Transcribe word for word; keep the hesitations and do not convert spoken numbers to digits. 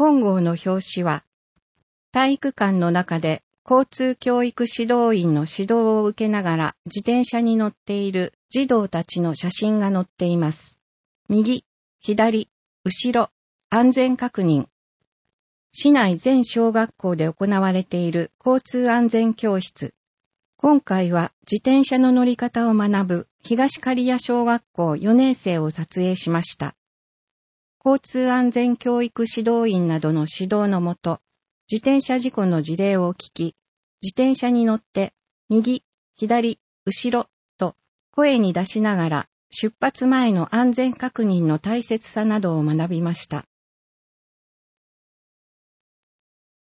本号の表紙は、体育館の中で交通教育指導員の指導を受けながら自転車に乗っている児童たちの写真が載っています。右、左、後ろ、安全確認。市内全小学校で行われている交通安全教室。今回は自転車の乗り方を学ぶ東刈谷小学校よねん生を撮影しました。交通安全教育指導員などの指導のもと、自転車事故の事例を聞き、自転車に乗って右、左、後ろと声に出しながら出発前の安全確認の大切さなどを学びました。